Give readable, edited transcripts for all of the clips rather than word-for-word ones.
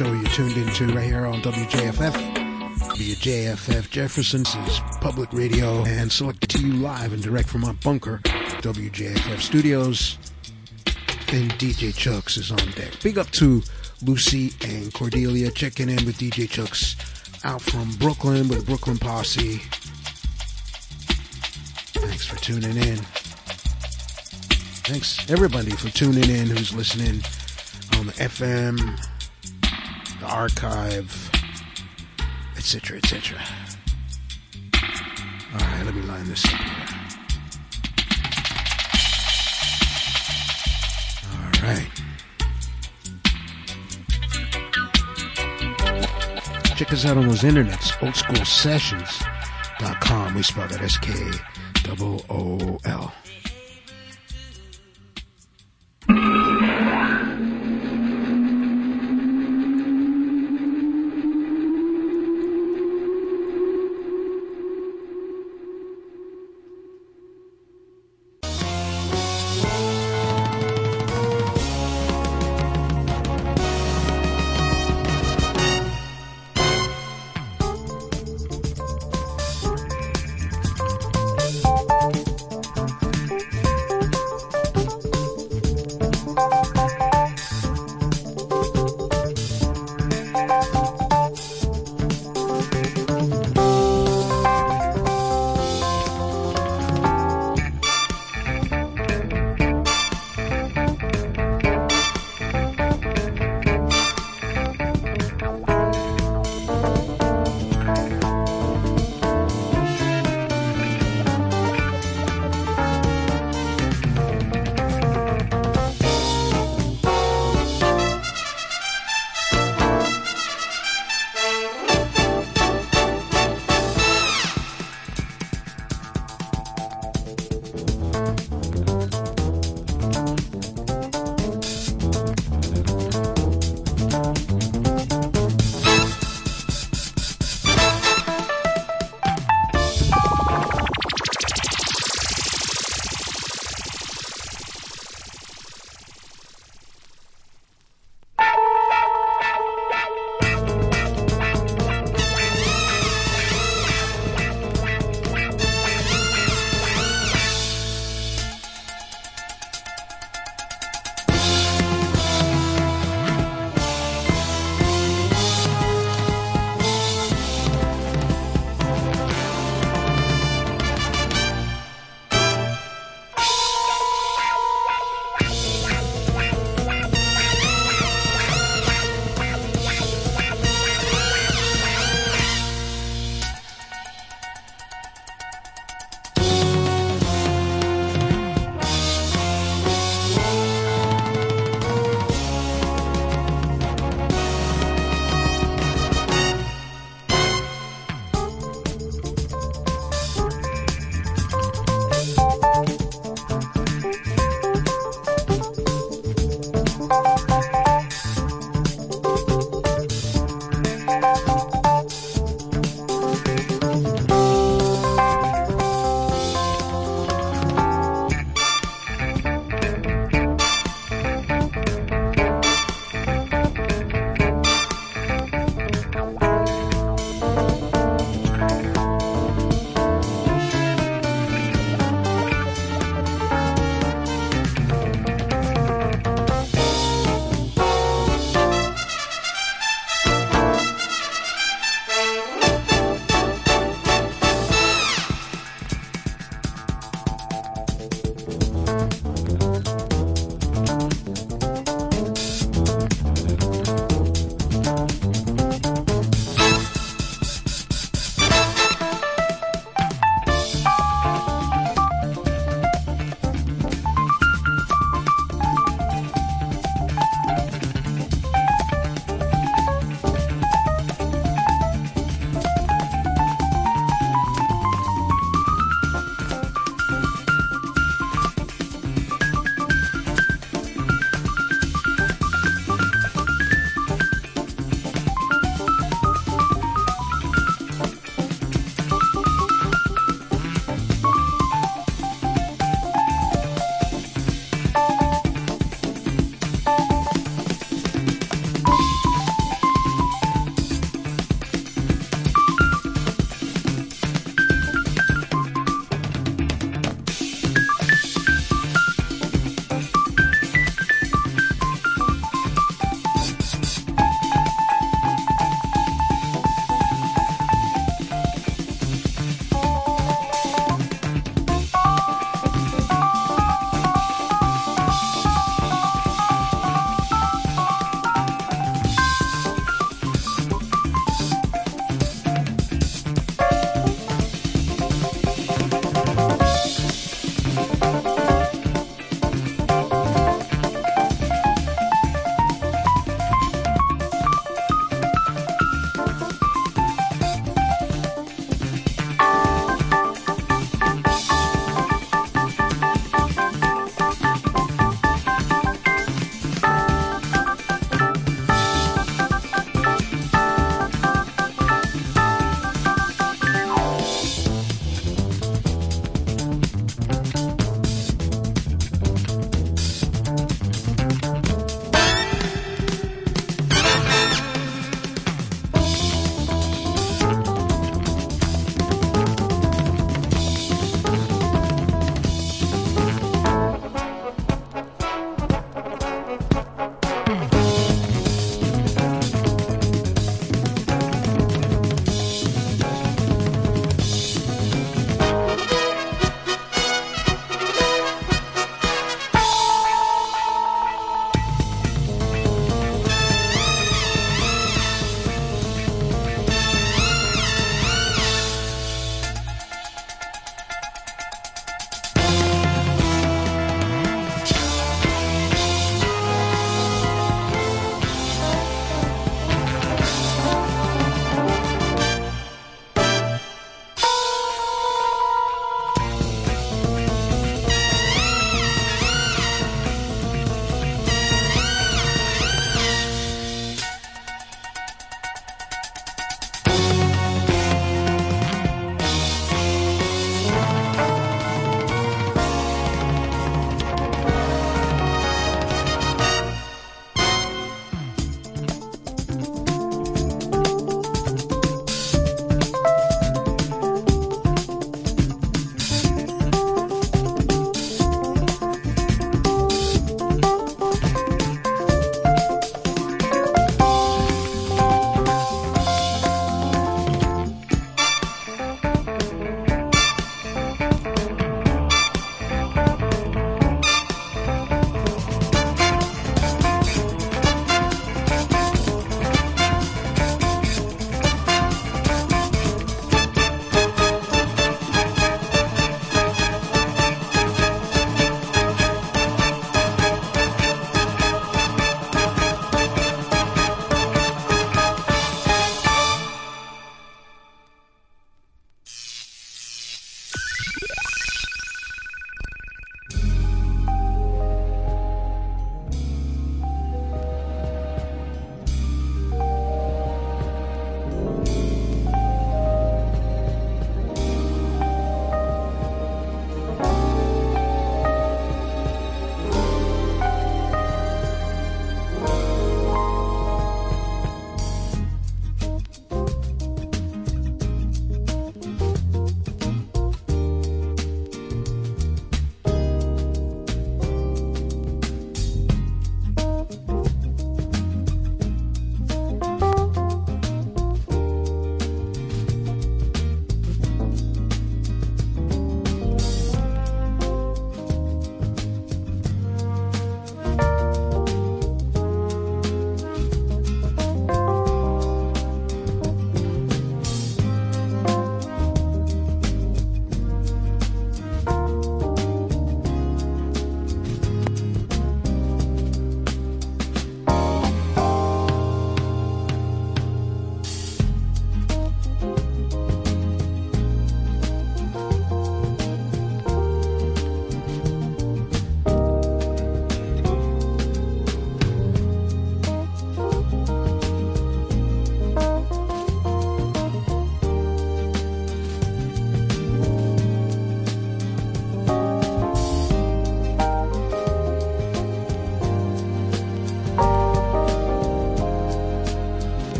show you're tuned into right here on WJFF. WJFF Jefferson's public radio and selected to you live and direct from our bunker, WJFF Studios. And DJ Chucks is on deck. Big up to Lucy and Cordelia checking in with DJ Chucks out from Brooklyn with the Brooklyn Posse. Thanks for tuning in. Thanks everybody for tuning in who's listening on the FM, the archive, etc., etc. Alright, let me line this up here. Alright. Check us out on those internets, oldschoolsessions.com. We spell that SKOOL.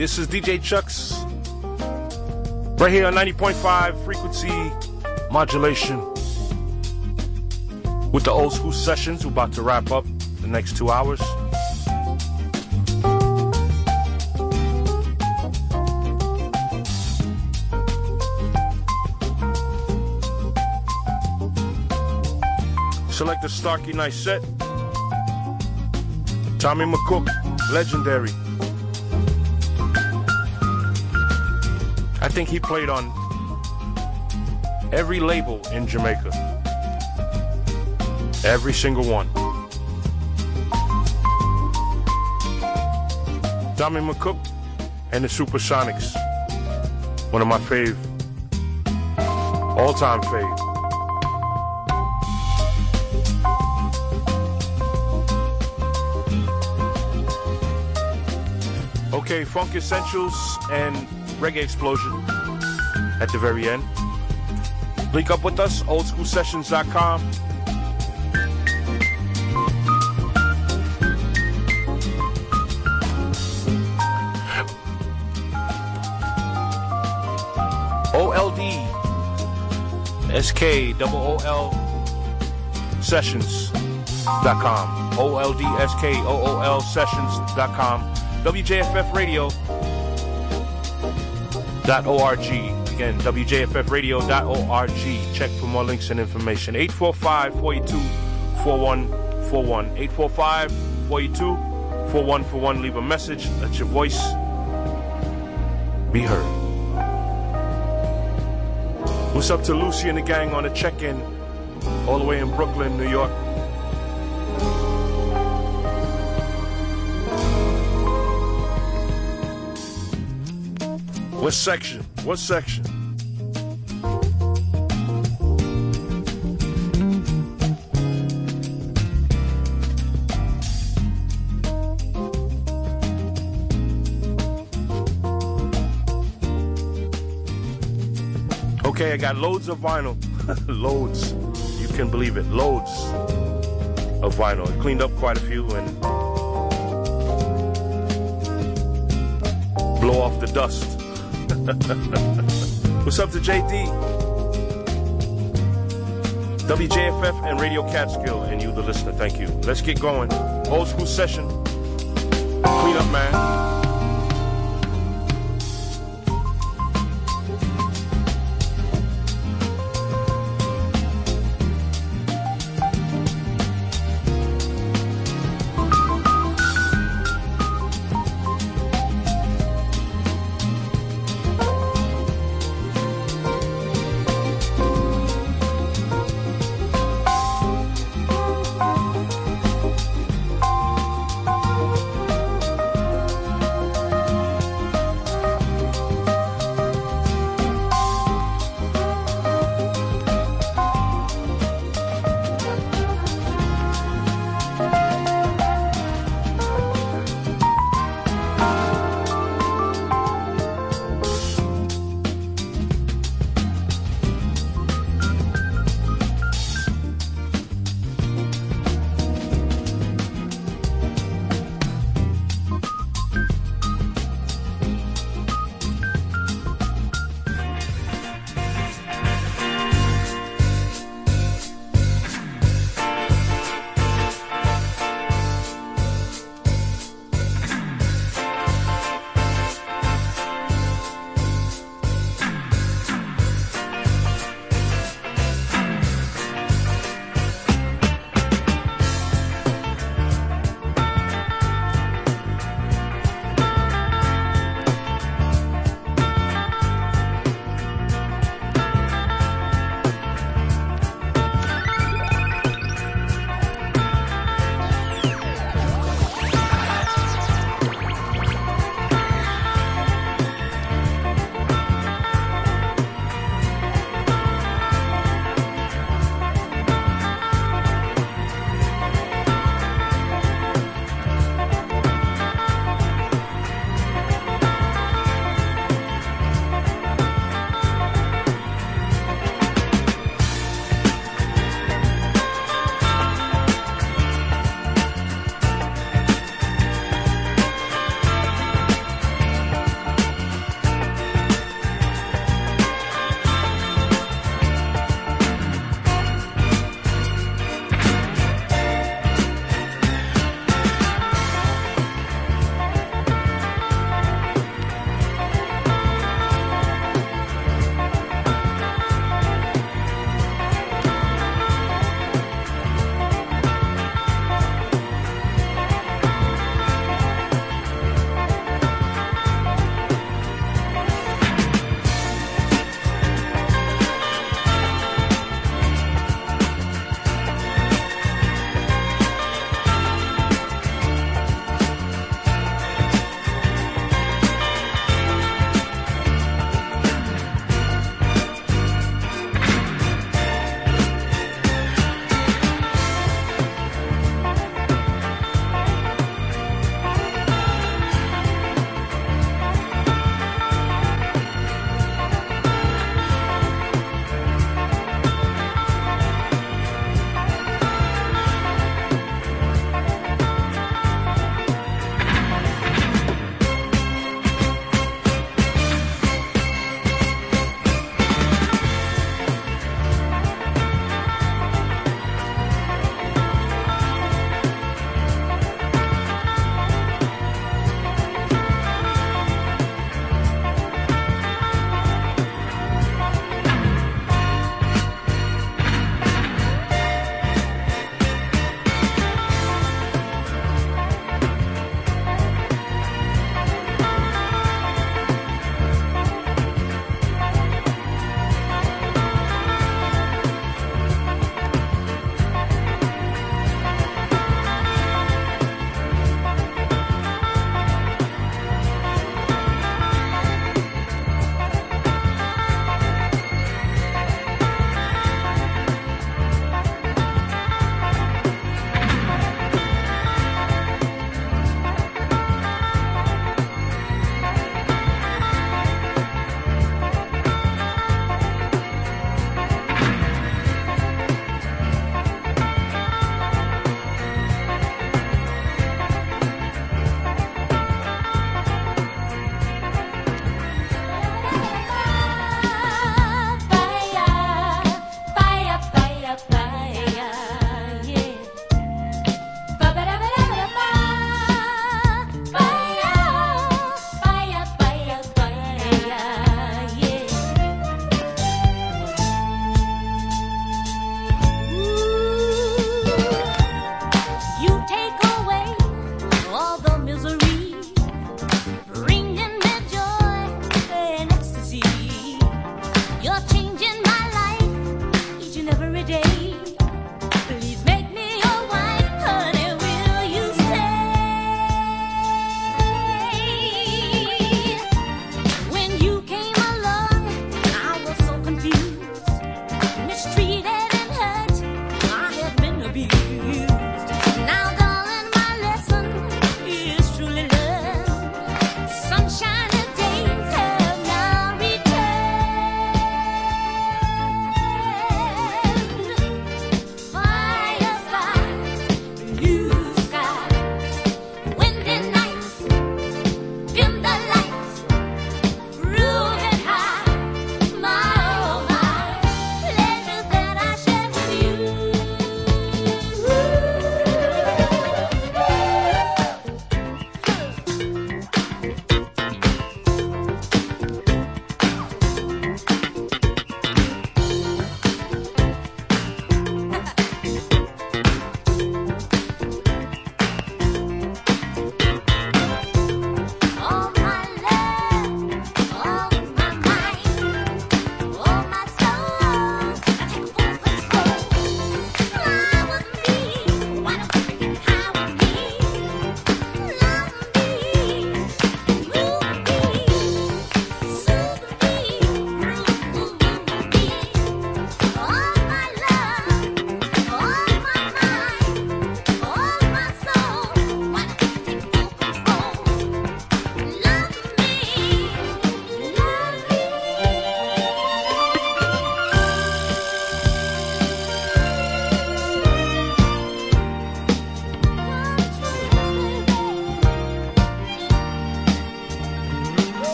This is DJ Chucks. Right here on 90.5 frequency modulation. With the old school sessions, we're about to wrap up the next 2 hours. Select the Starkey Night set. Tommy McCook, legendary. I think he played on every label in Jamaica. Every single one. Tommy McCook and the Supersonics. One of my fave. All-time fave. Okay, Funk Essentials and Reggae Explosion at the very end. Link up with us, oldschoolsessions.com. OLDSKOOL Sessions.com. OLDSKOOL Sessions.com. WJFFradio.org. Again, WJFFradio.org. Check for more links and information. 845-482-4141. 845-482-4141. Leave a message. Let your voice be heard. What's up to Lucy and the gang on the check-in all the way in Brooklyn, New York? What section? What section? Okay, I got loads of vinyl. Loads. You can believe it. Loads of vinyl. I cleaned up quite a few and blow off the dust. What's up to JD? WJFF and Radio Catskill and you the listener, thank you. Let's get going. Old school session. Clean up, man.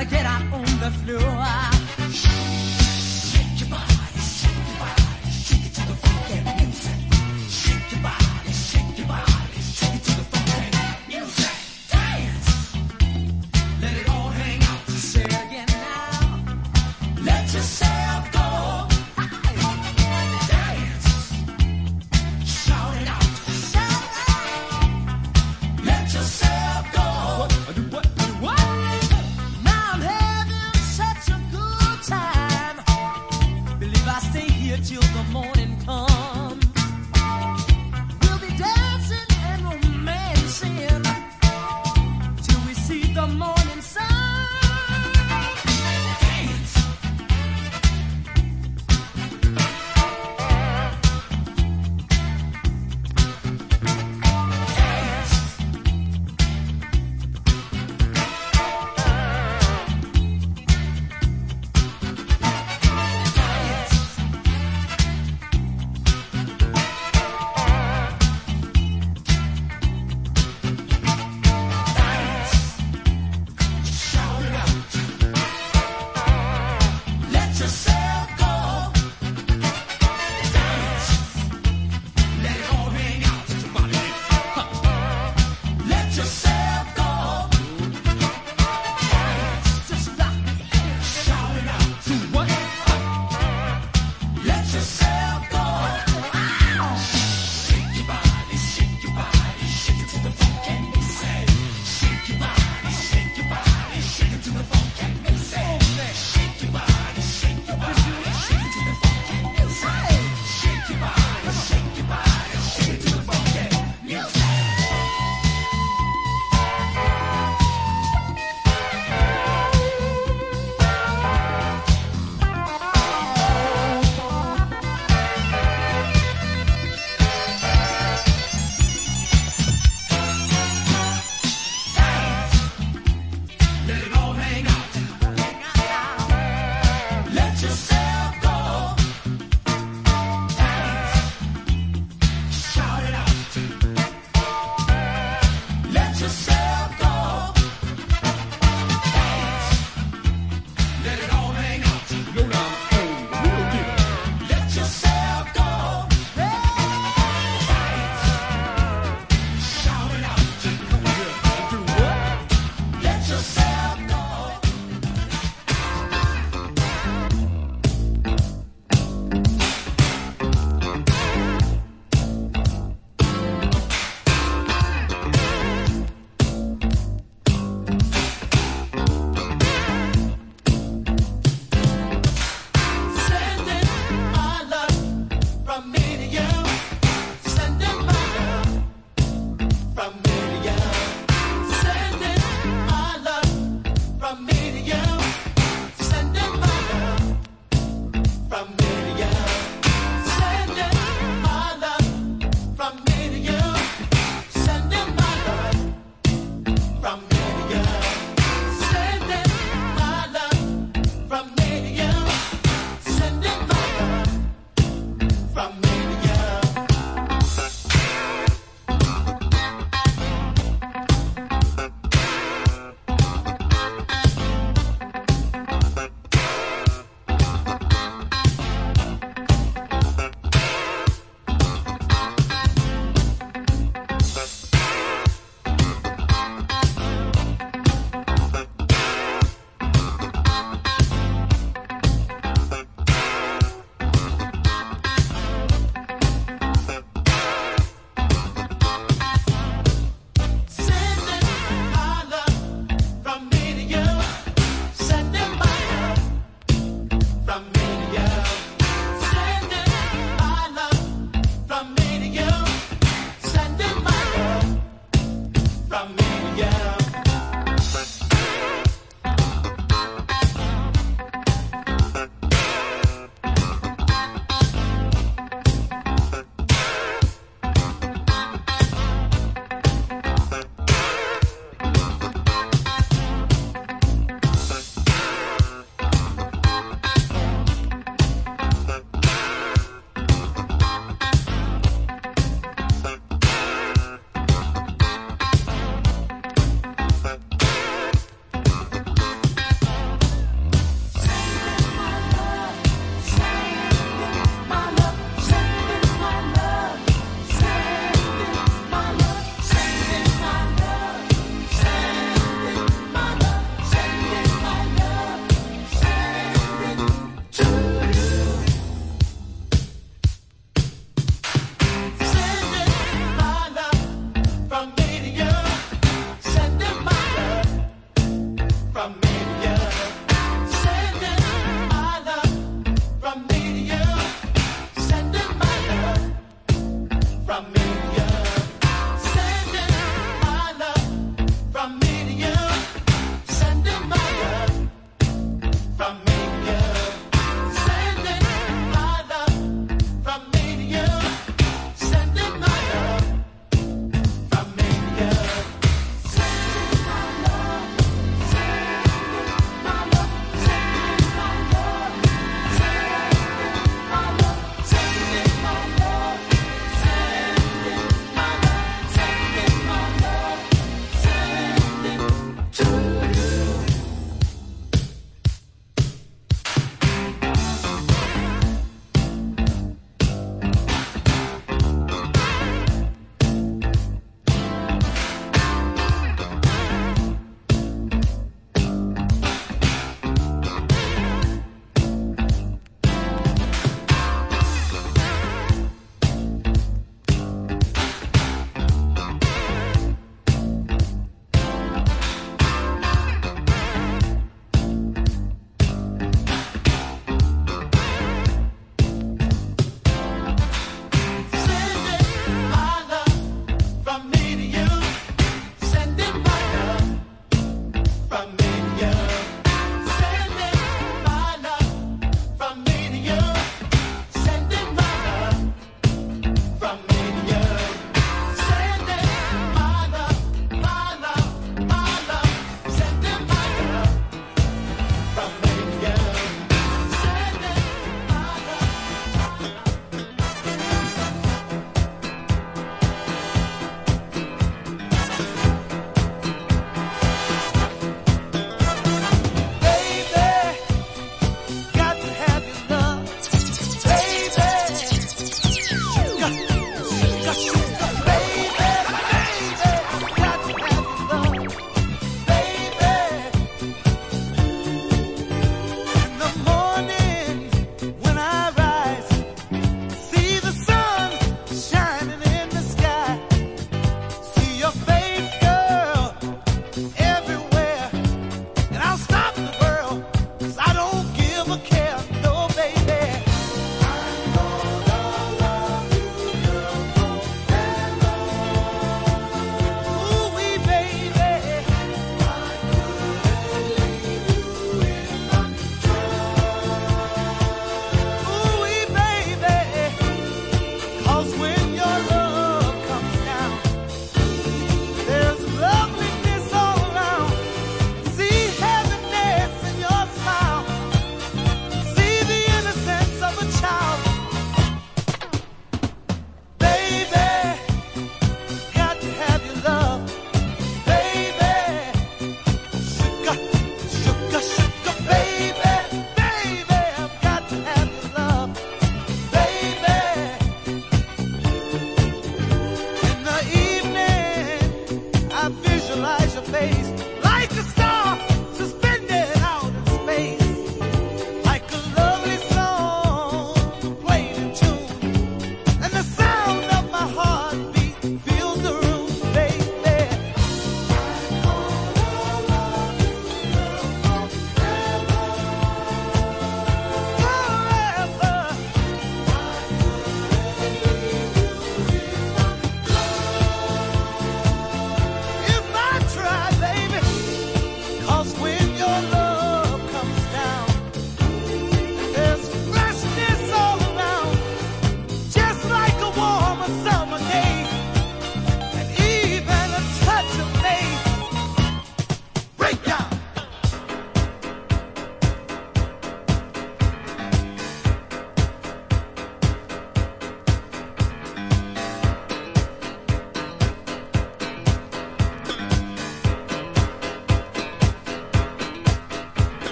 get out on the floor. Shake your body, shake it to the funky music. Shake your body, shake it to the funky music. Dance, let it all hang out. Say again now, let yourself go. Dance, shout it out, let yourself go. What? Now I'm having such a good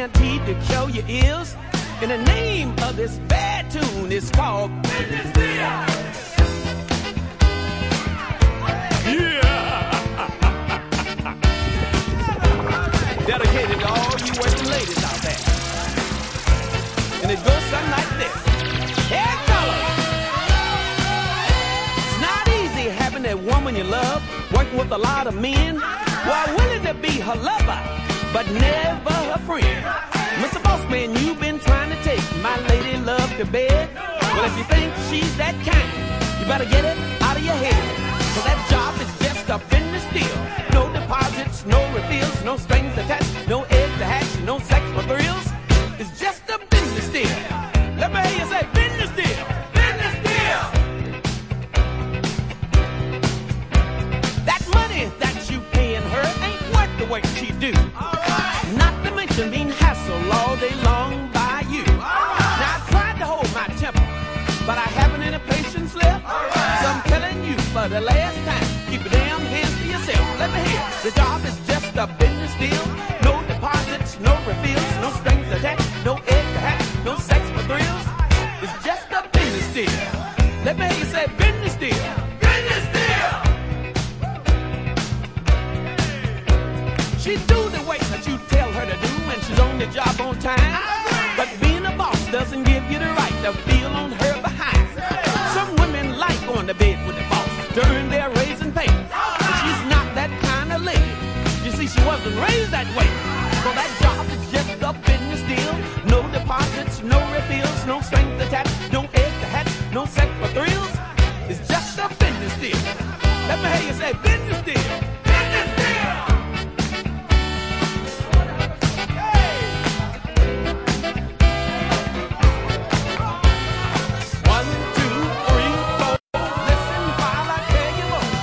guaranteed to kill your ears. And the name of this bad tune is called Business Deal. Dedicated to all you working ladies out there. And it goes something like this. Hey, fellas. It's not easy having that woman you love, working with a lot of men, who are willing to be her lover, but never her friend. Mr. Bossman, you've been trying to take my lady love to bed. Well, if you think she's that kind, you better get it out of your head. So that job is just a business deal. No deposits, no refills, no strings attached, no eggs to hatch, no sex for thrills. It's just a business deal. Let me hear you say business deal. Business deal. That money that you paying her ain't worth the work she do. All right. Not to mention being hassled all day long by you. All right. Now I tried to hold my temper, but I haven't any patience left. Right. So I'm telling you for the last time, keep your damn hands to yourself. Let me hear. The job is just a business deal. No deposits, no refills, no strings attached, no egg to hatch, no sex for thrills. It's just a business deal. Let me hear you say business deal. Business deal. She do the work that you tell her to do, and she's on the job on time. But being a boss doesn't give you the right to feel on her behind. Some women like going to bed with the boss to earn their raise and pay. But she's not that kind of lady. You see, she wasn't raised that way. So that job is just a business deal. No deposits, no refills, no strings attached, no egg to hatch, no sex for thrills. It's just a business deal. Let me hear you say business deal. Business deal. 1, 2, 3, 4. Listen while I tell you more.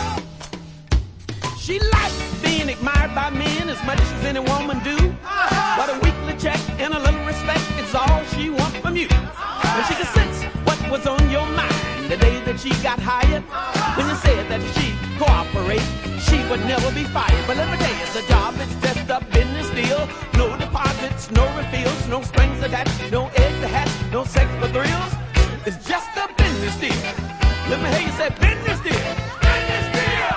She likes being admired by men as much as any woman do. But a weekly check and a little respect is all she wants from you. When she can sense what was on your mind the day that she got hired, when you said that she'd cooperate, she would never be fired. But let me tell you, the job is just a business deal. No deposits, no refills, no strings attached, no egg to hatch, no sex for thrills. It's just a business deal. Let me hear you say business deal. Business deal.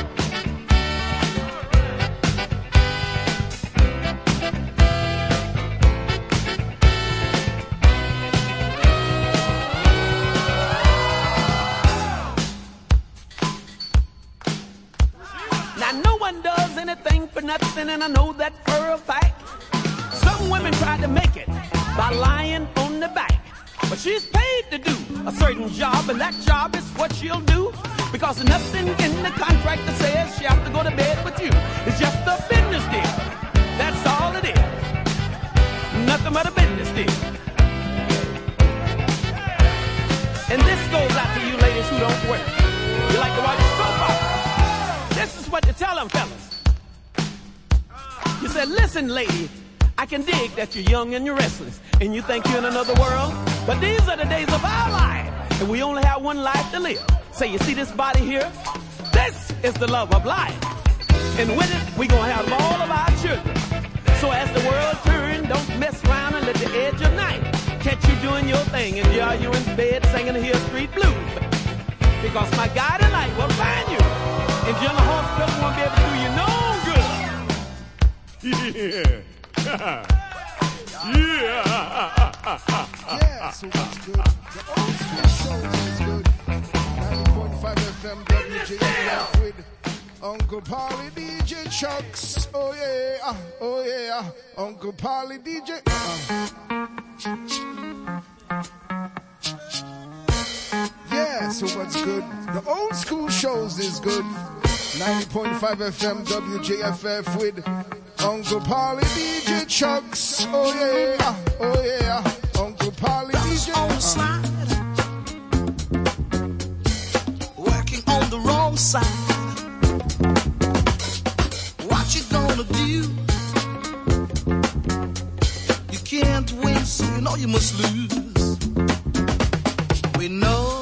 Now no one does anything for nothing, and I know that for a fact. Some women try to make it by lying on the back. But she's paid to do a certain job, and that job is what she'll do. Because nothing in the contract that says she has to go to bed with you. It's just a business deal. That's all it is. Nothing but a business deal. And this goes out to you ladies who don't work. You like to watch soap opera. This is what you tell them, fellas. You said, listen, lady, I can dig that you're young and you're restless, and you think you're in another world. But these are the days of our life, and we only have one life to live. Say, you see this body here? This is the love of life. And with it, we're going to have all of our children. So as the world turns, don't mess around and let the edge of night catch you doing your thing, and you're in bed singing the Hill Street Blues. Because my guiding light will find you. And you're in the hospital, won't be able to do you no good. Yeah. Yeah, so what's good? The old school shows is good. 90.5 FM WJFF with Uncle Polly DJ Chucks. Oh yeah, oh yeah. Uncle Polly DJ. Yeah, so what's good? The old school shows is good. 90.5 FM WJFF with Uncle Polly DJ Chucks. Oh yeah, oh yeah. Uncle Polly DJ. On the slide, working on the wrong side. What you gonna do? You can't win, so you know you must lose. We know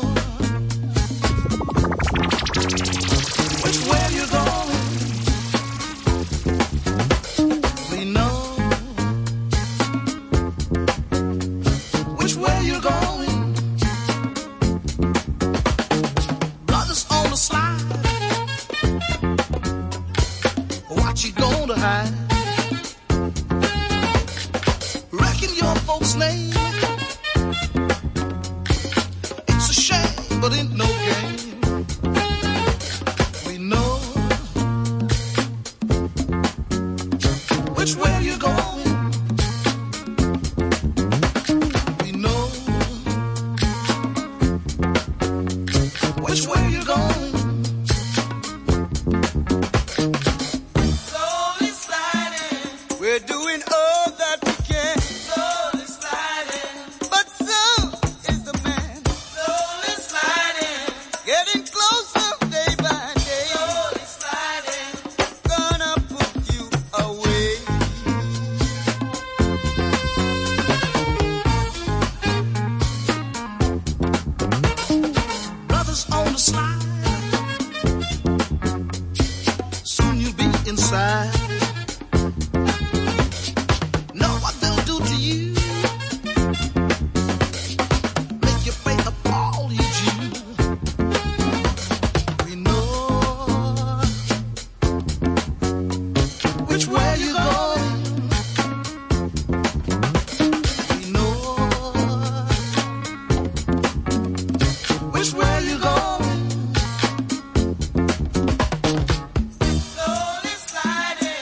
which way you're going. We know what you gonna hide? Reckon your folks' name. It's a shame, but ain't no game. We know which way you're going. We know which way you're going. Slowly sliding, we're doing all that we can. Slowly sliding, but so is the man. Slowly sliding, getting closer day by day. Slowly sliding, gonna put you away. Brothers on the slide, soon you'll be inside. Know what they'll do to you, make you pay up all you due. We know which way you're going. We know which way you going? Slowly sliding.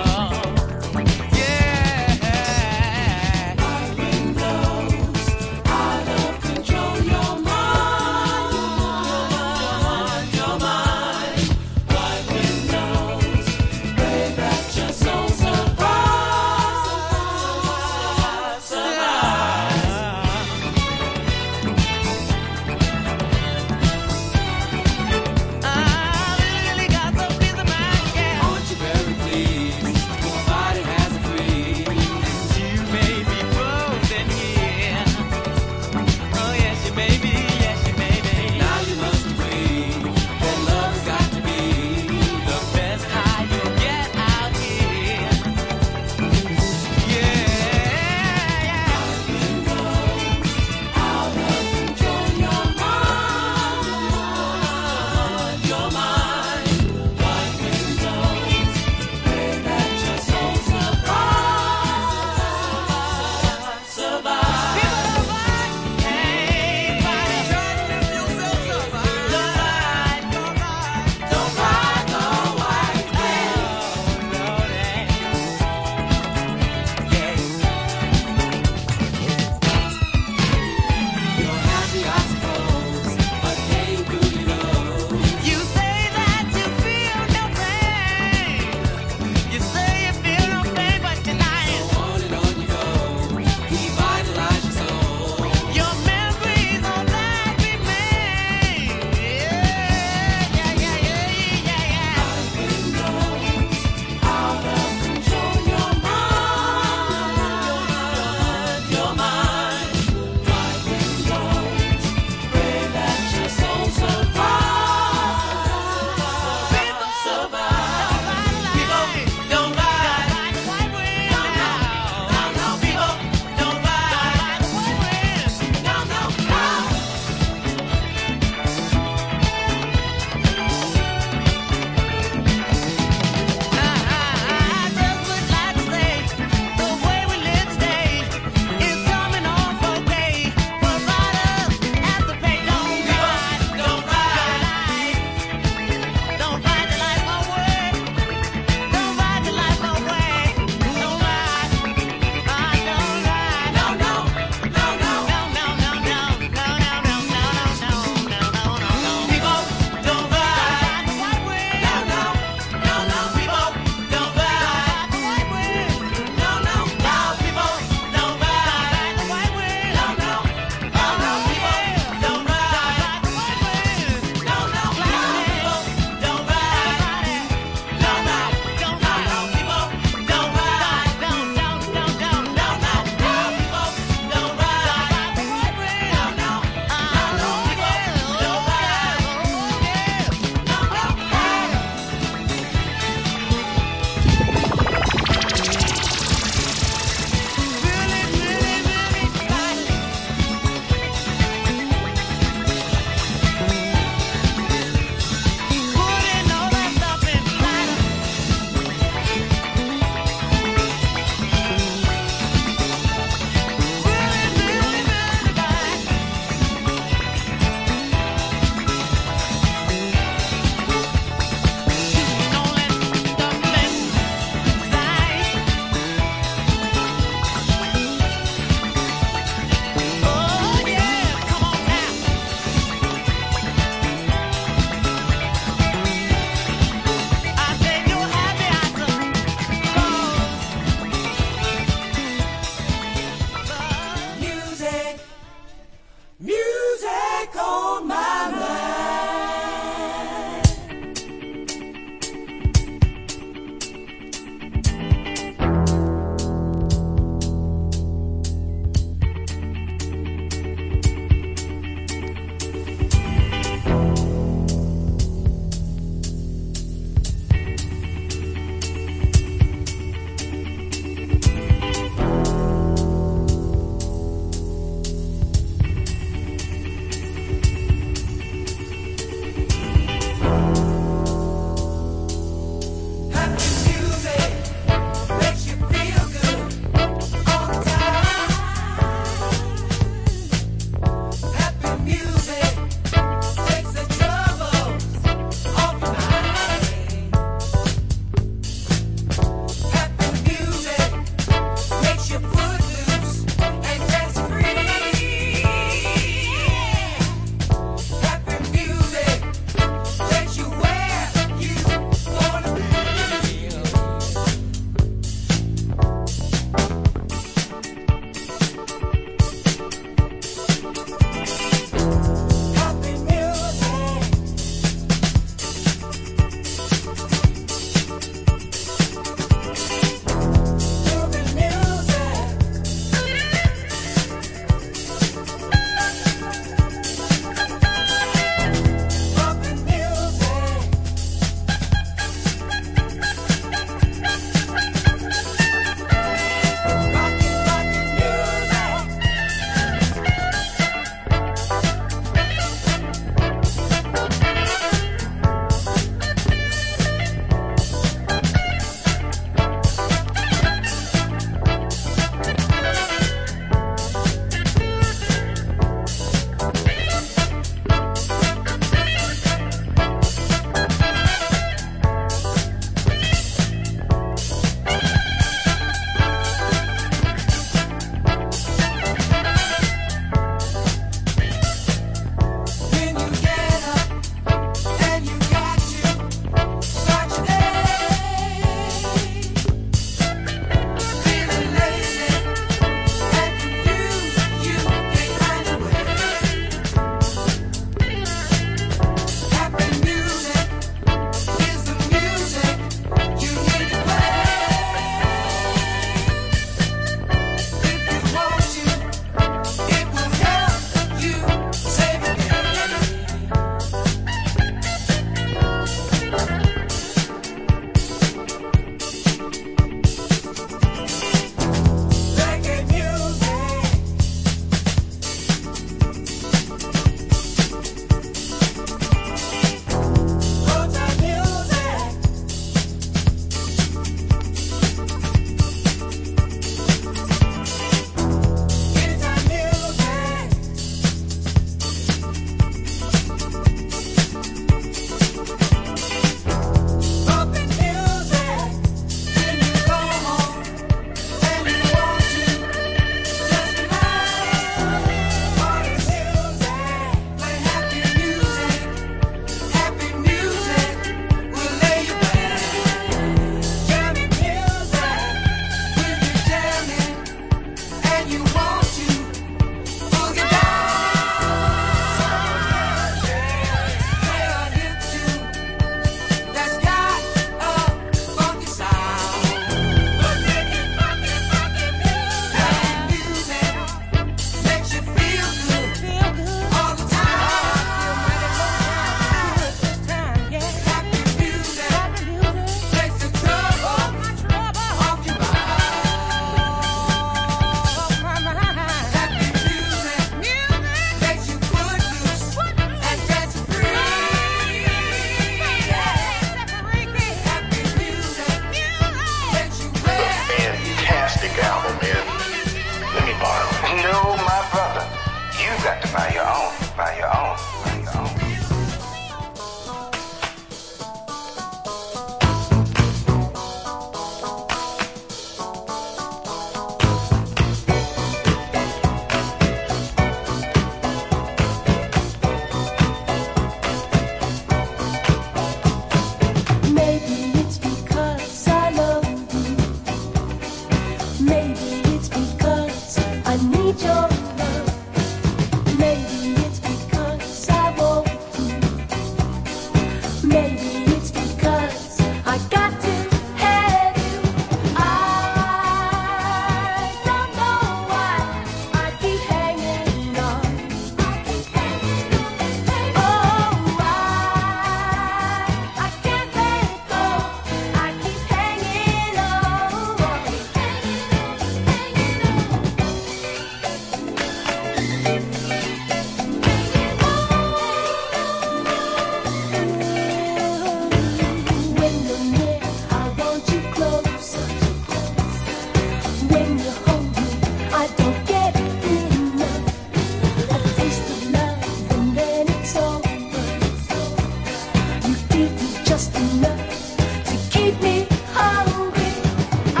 just enough to keep me hungry. I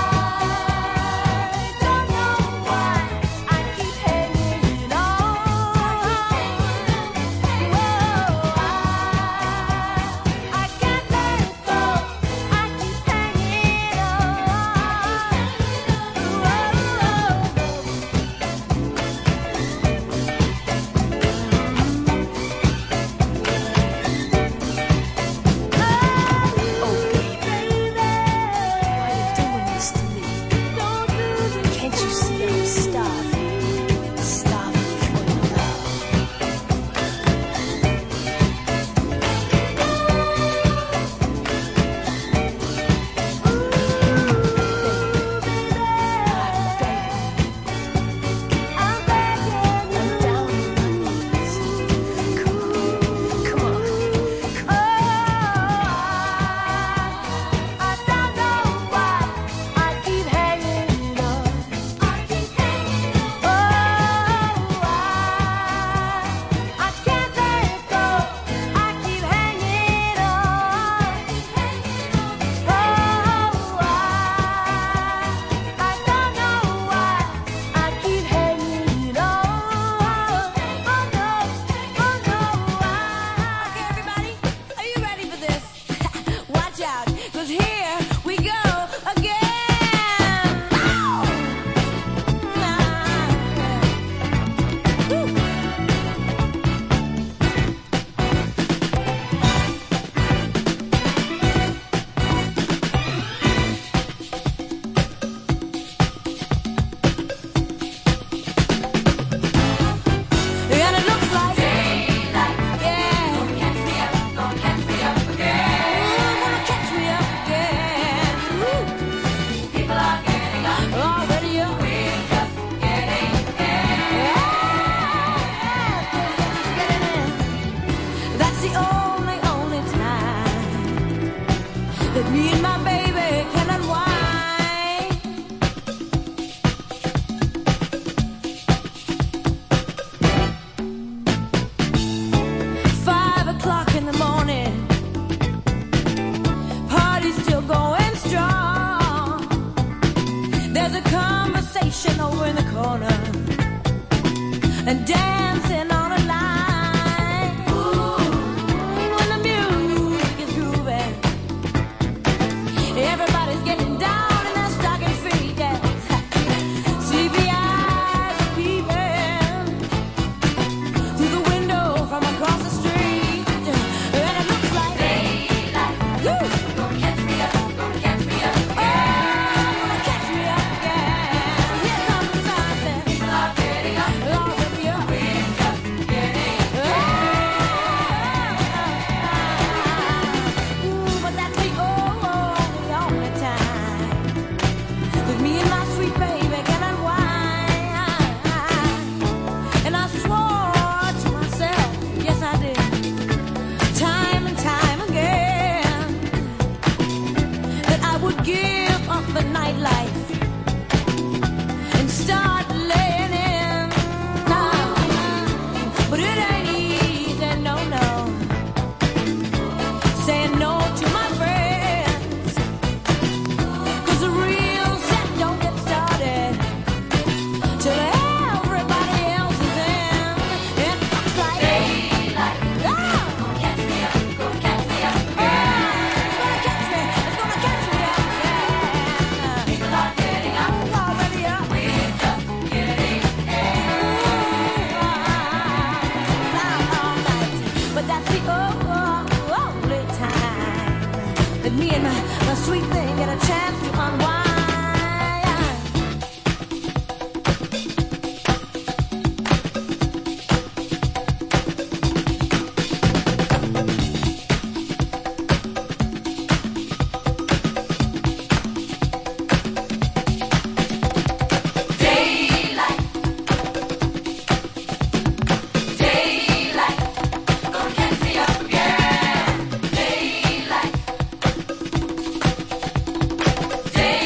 don't know why I keep hanging on. Whoa, I can't let it go. I keep hanging Oh, baby, why you doing this to me? Can't you see I'm starving, starving for your love? I'm down on my knees. Come on. I don't know why I keep hanging on. Oh, I can't let it go. I keep hanging on. Oh, I don't know why I keep hanging on. Okay, everybody, are you ready for this? Watch out, 'cause here we go again. And it looks like daylight. Yeah. Gonna catch me up again. Gonna catch me up again. People are getting up. Already up. We're just getting in. Getting in. That's the only time that me and my baby can unwind. 5 o'clock in the morning, party's still going strong. There's a conversation over in the corner and dancing on a line. When the music is grooving, everybody's getting down in their stocking feet. Yes. Sleepy eyes are peeping through the window from across the street, and it looks like daylight. Gonna catch me up. Oh, gonna catch me up again. Here comes the something. People are getting up. Already up. We're just getting but that's the only time that me and my sweet baby can unwind. And I swore to myself, yes I did, time and time again, that I would give up the nightlife and start laying in. But it ain't easy, no. Saying no to my friends, 'cause the real set don't get started till everybody else is in. It looks like daylight. Gonna catch me up. It's gonna catch me up again. People are getting up. Already up. We're just getting all night. But that's the only time that me and my sweet thing get a chance to unwind. Daylight. Gonna catch me up again. Daylight.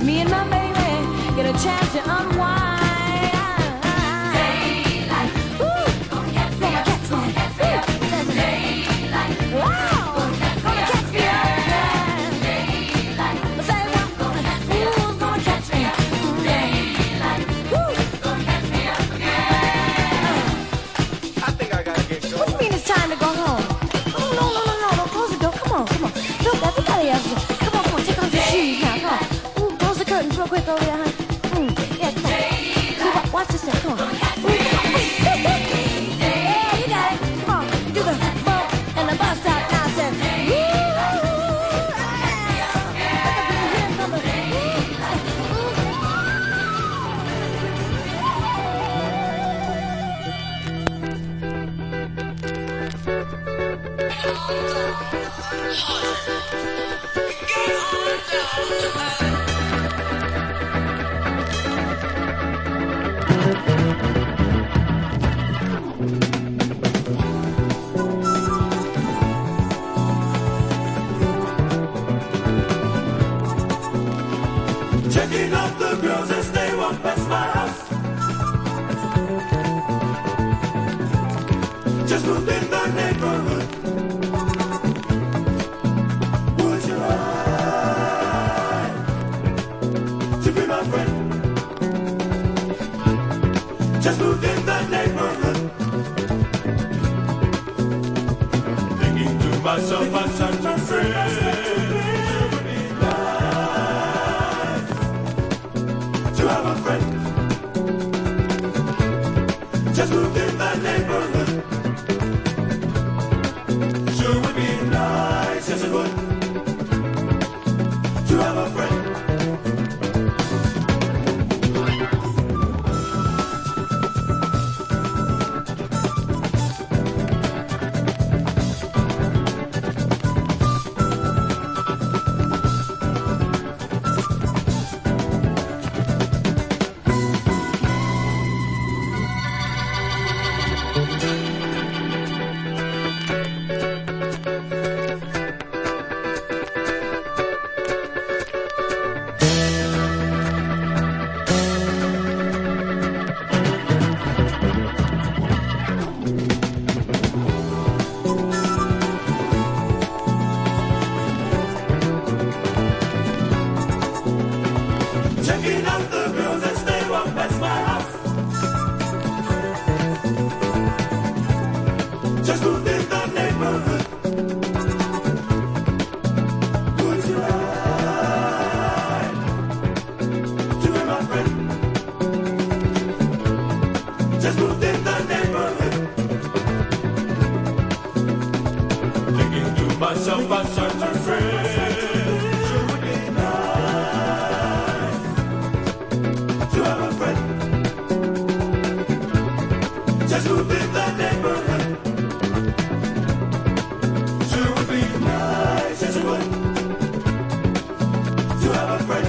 me and my baby get a chance to unwind. Real quick over there, honey. Yeah, come on. See, watch this thing. Come on. Yeah, you got it. Come on. Do the bump and the bus stop nonsense. Checking out the girls as they walk past my house. Just moved in the neighborhood. Would you like to be my friend? Just moved in the neighborhood. Thinking to myself, I'm such a friend. To have a friend. Just moved in the neighborhood. Sure would be nice, yes it would, to have a friend. Checking out the girls as they walk past my house. Just moved in the neighborhood. Would you like to be my friend? Just moved in the neighborhood. Thinking to myself, I'm such a friend. Sure would be nice to have a friend. Just moved in the neighborhood. Sure would be nice, yes it would, to have a friend.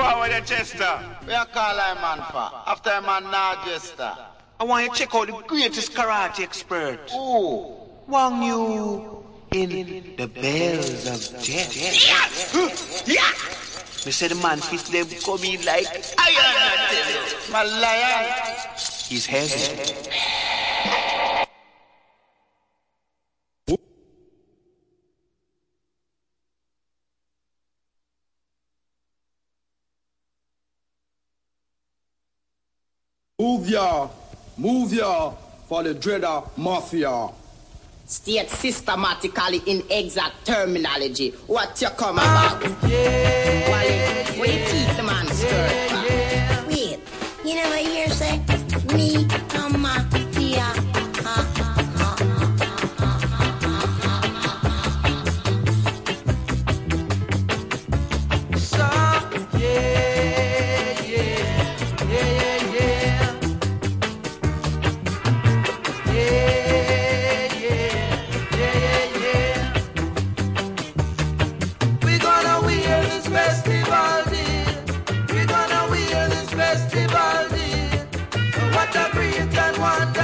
forward, Chester. Where you call I man for? After a man now, Chester. I want you to check out the greatest karate expert. Oh. Wang Yu in the Bells of Death. Yeah! Me say the man fit them come in like iron, I tell you. My lion. He's heavy. Move ya for the dreader mafia. State systematically in exact terminology. What you come about? Yeah. Why you teeth the man skirt? Yeah. Wait, you never hear say me and mafia. What a great and wonderful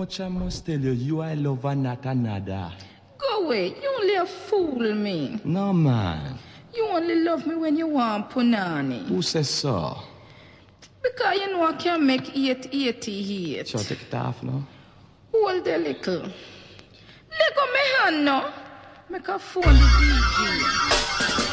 much I must tell you, you I love and not another. Go away. You only a fool me. No, man. You only love me when you want punani. Who says so? Because you know I can make 888. Sure, take it off now. Hold a little. Let go my hand now. Make a phone the DJ.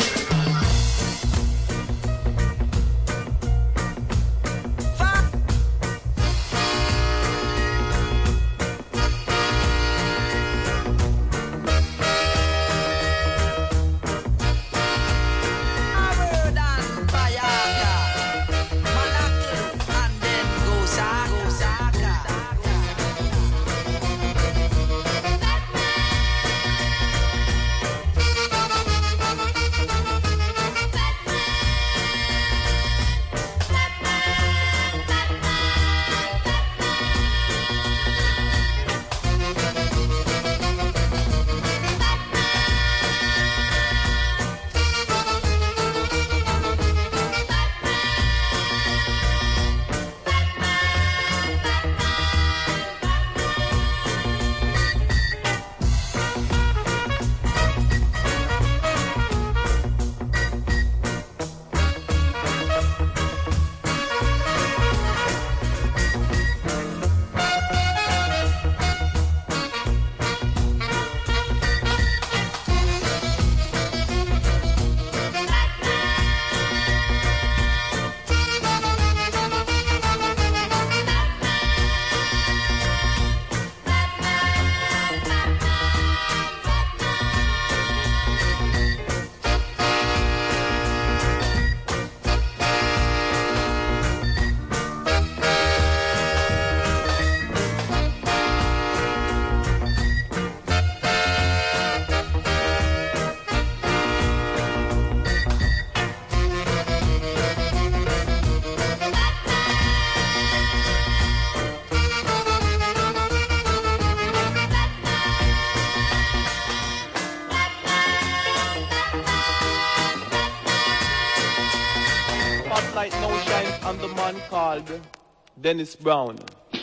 Spotlight now shines on the man called Dennis Brown.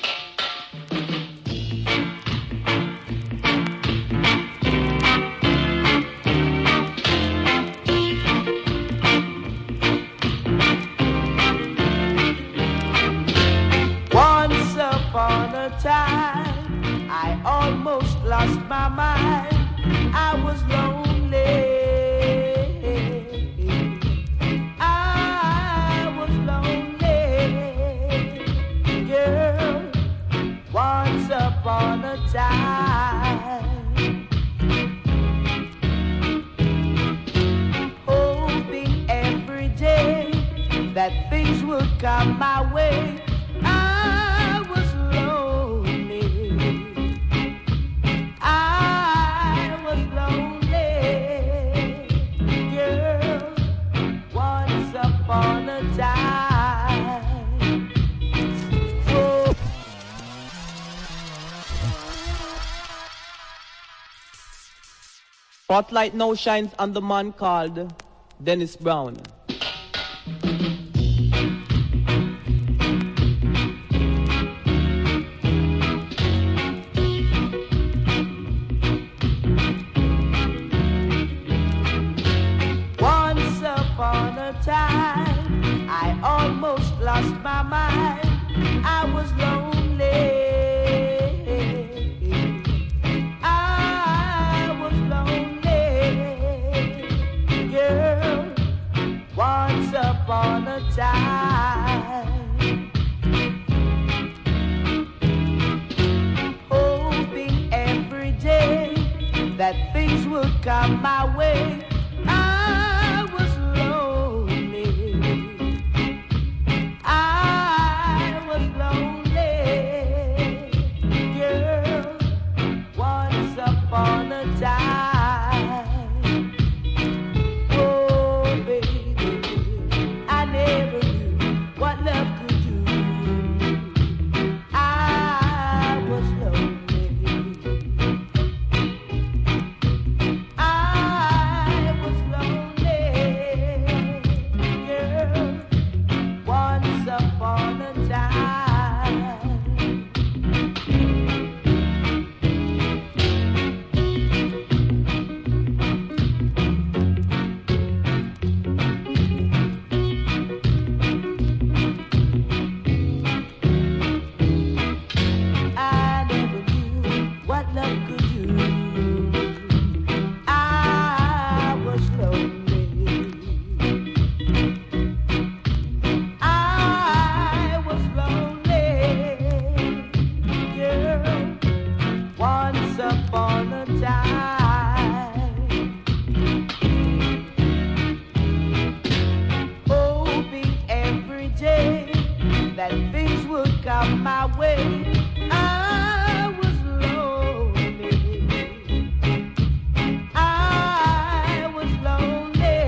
Once upon a time, I almost lost my mind. I was lonely. I was lonely, girl. Once upon a time, hoping every day that things would come my way. I was lonely. I was lonely, girl. Once upon a time. Oh. Spotlight now shines on the man called Dennis Brown. Once upon a time, I almost lost my mind. I was lonely. I was lonely, girl. Once upon a time, hoping every day that things would come my way. I was lonely. I was lonely, girl. Once upon a time. Oh, baby, I never knew what love could do. I was lonely. I would come my way. I was lonely. I was lonely,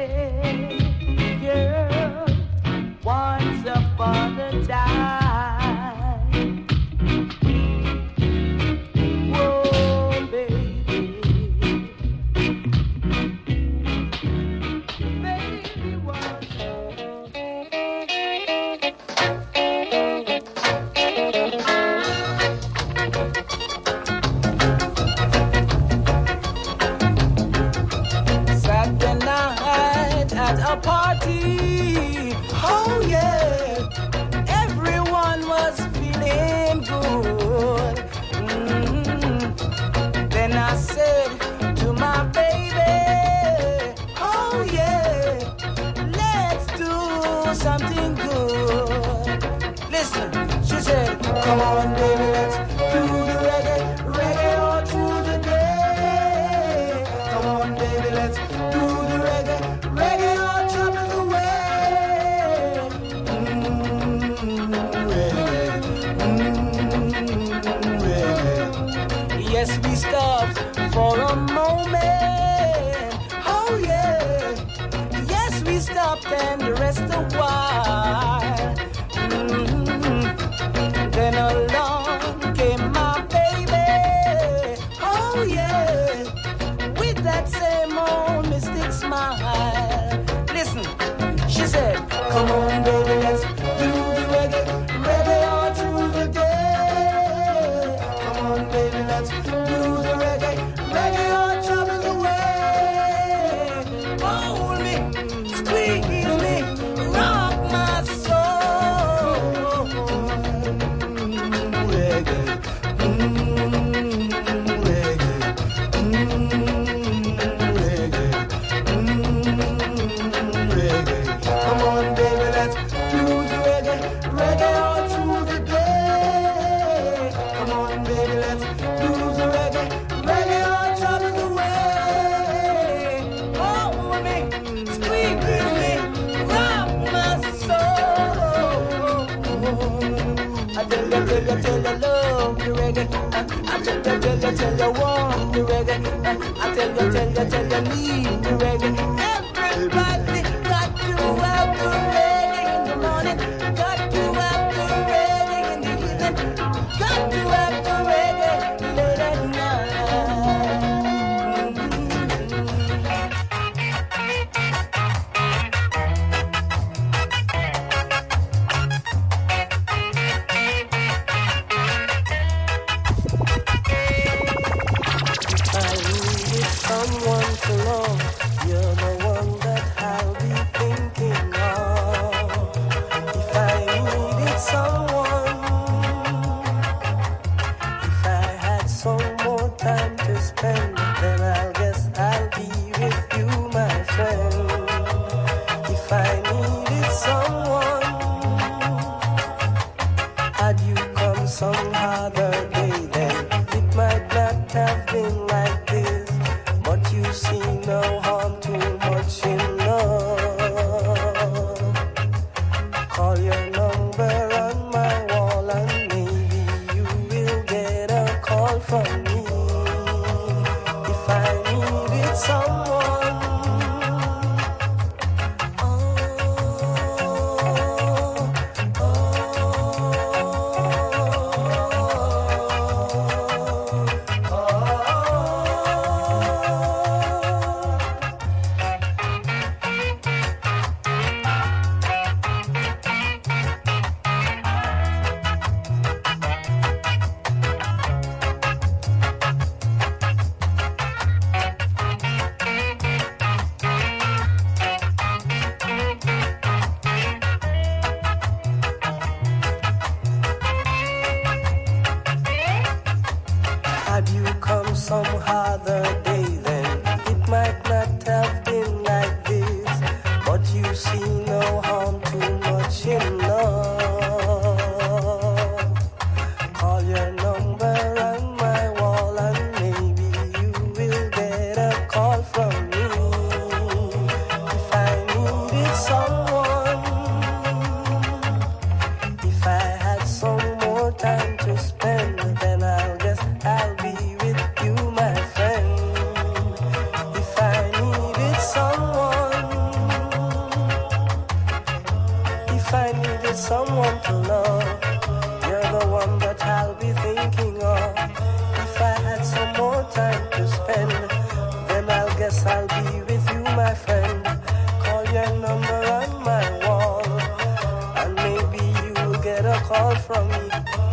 girl. Once upon a time. Whoa, baby. Baby was Saturday night at a party. Oh yeah, everyone was feeling good. Then I said to my baby, oh yeah, let's do something good. Listen, she said, come on baby, let's do the reggae, reggae all through the day. Come on baby, let's do the reggae, reggae all troubles away. Yes, we stopped for a moment. Oh yeah. Yes, we stopped and rest a while. Then along came my baby. Oh yeah. With that same old mystic smile. Listen, she said, come on baby, let's do the reggae, reggae all through the day. Come on baby, let's do the reggae, reggae all troubles away. Hold me, squeeze me, rock my soul. Reggae, reggae, reggae. Come on baby, let's do the reggae, reggae all through the day. Come on baby, let's do the reggae, reggae all troubles away. Hold me, squeeze me, rock my soul. I tell you, love the reggae. I tell you, want the reggae. I tell you, need the reggae. Everybody got to have the reggae in the morning. Got to have the reggae in the evening. Got to have the reggae late at night. I needed someone to love. You're the one that I'll be thinking of. If I needed someone, if I had some more time to spend, then I guess I'll be with you, my friend. If I needed someone, had you come some other day, then it might not have been like this. But you see no harm too much in love. Call your number on my wall and maybe you will get a call from me. If I needed someone, had you come some other day, then it might not have been like this. But you see no harm too much in love. Call your number on my wall and maybe you will get a call from me. If I needed someone, if I had one that I'll be thinking of. If I had some more time to spend, then I'll guess I'll be with you, my friend. Call your number on my wall, and maybe you'll get a call from me.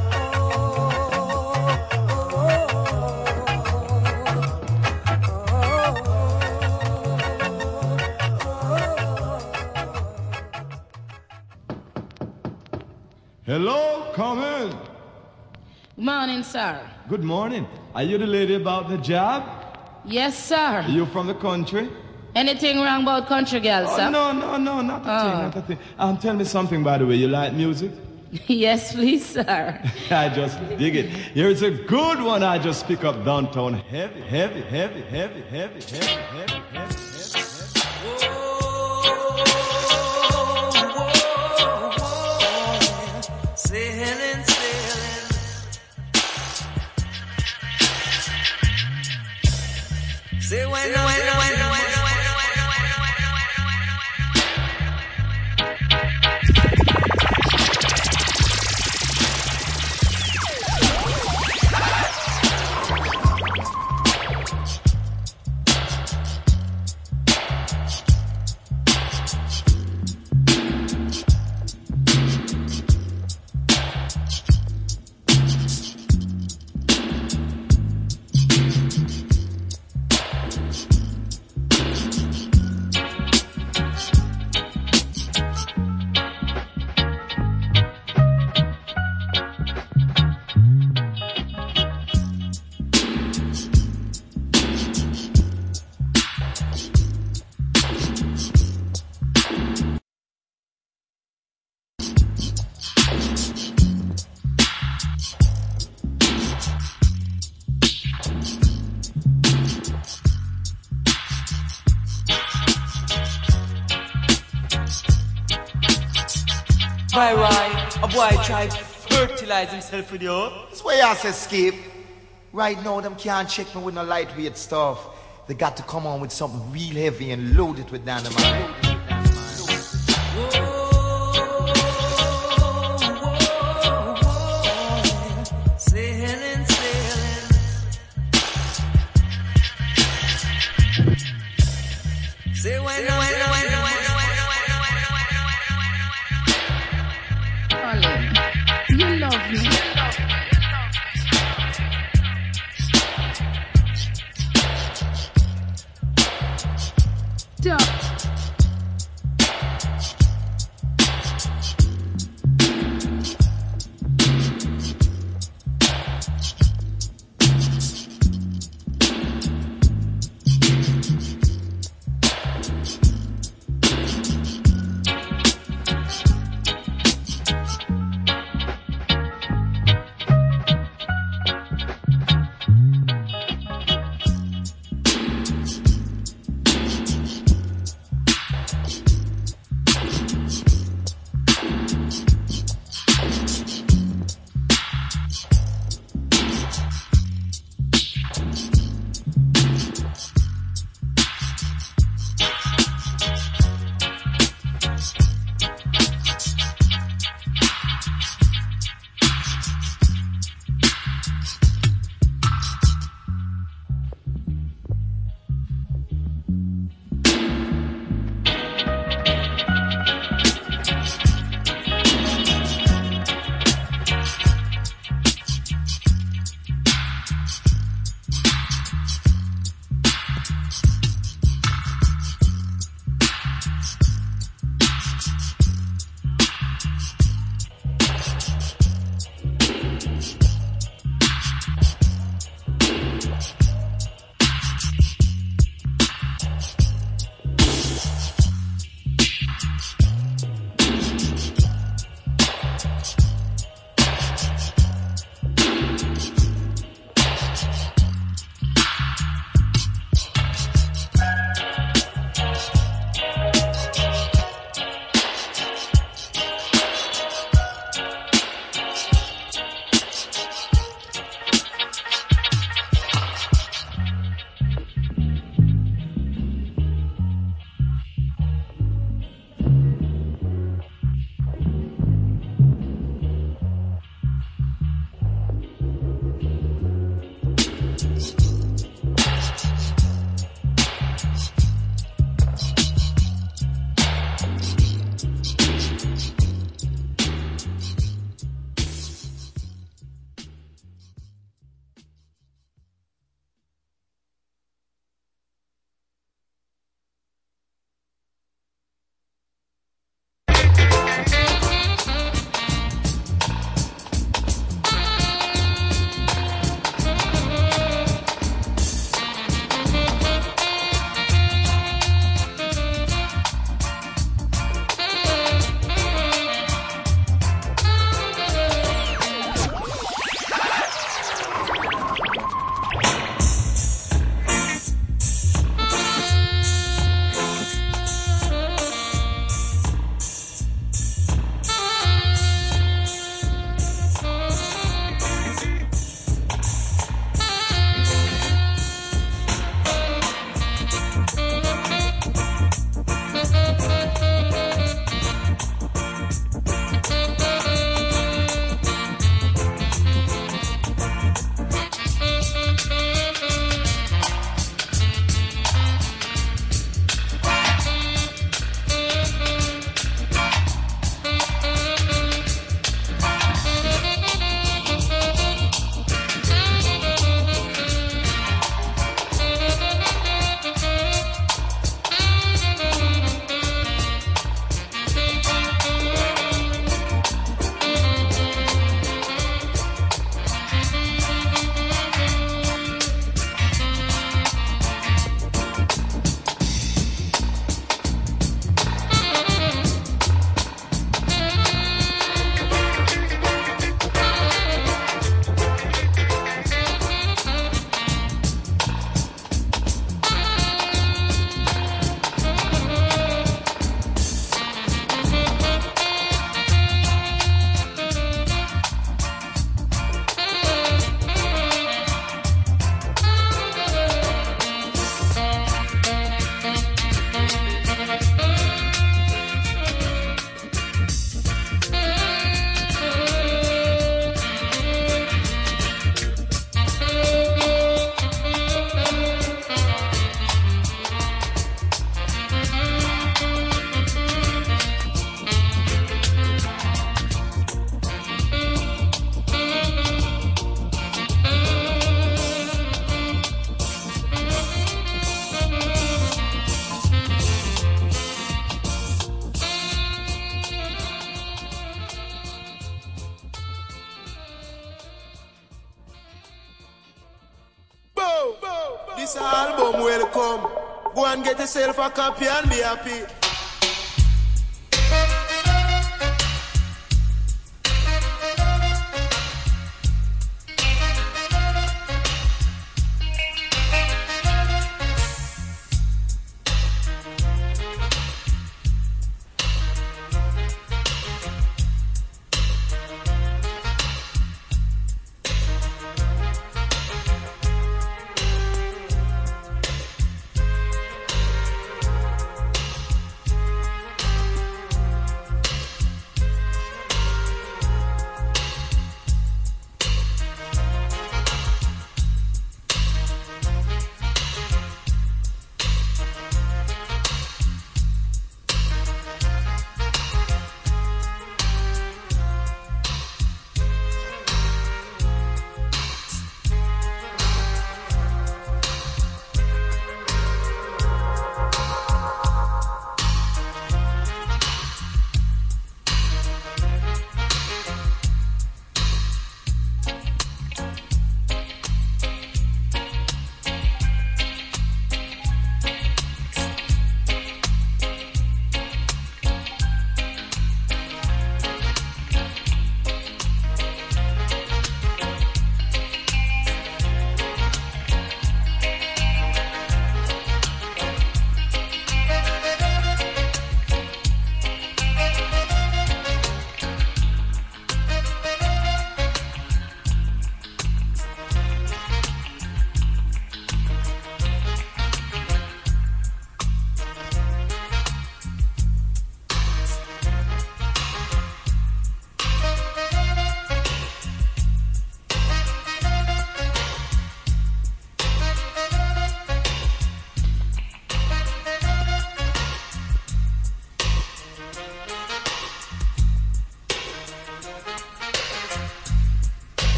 Hello, come in. Good morning, sir. Good morning. Are you the lady about the job? Yes, sir. Are you from the country? Anything wrong about country girls, sir? No, not a thing. Tell me something, by the way. You like music? Yes, please, sir. I just dig it. Here's a good one I just pick up downtown. Heavy, heavy, heavy, heavy, heavy, heavy, heavy, heavy. Sailing, sailing. Say when. Right, a boy tried to fertilize himself with you. That's why I say skip. Right now, them can't check me with no lightweight stuff. They got to come on with something real heavy and load it with dynamite. Sailing, sailing. Say when. You love me. Duh. this album welcome. Go and get yourself a copy and be happy.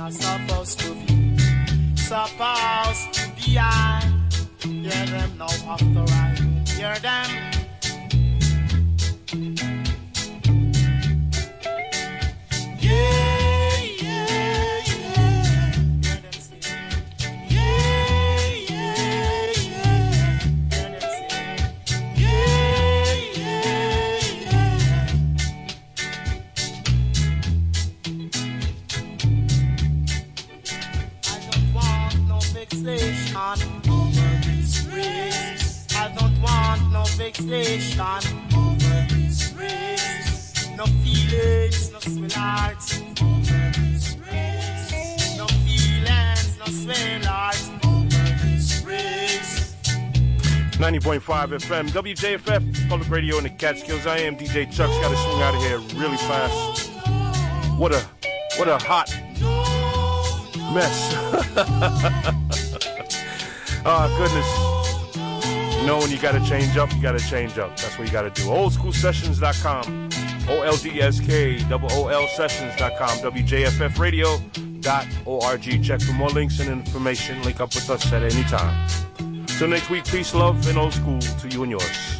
not supposed to be. Supposed to be I. Hear them now after I hear them. Yeah, yeah, yeah. Hear them sing. Yeah, yeah, yeah. Hear them sing. Yeah, yeah, yeah. I don't want no vexation over this race. I don't want no vexation over this race. No feelings, no swell hearts over this race. No feelings, no swell hearts over this race. 90.5 FM, WJFF, Public Radio in the Catskills. I am DJ Chuck's. Got to swing out of here really fast. What a hot mess. Oh, goodness. You know when you got to change up, you got to change up. That's what you got to do. Oldschoolsessions.com. OLDSK Sessions.com. WJFFradio.org. Check for more links and information. Link up with us at any time. Till next week, peace, love, and old school to you and yours.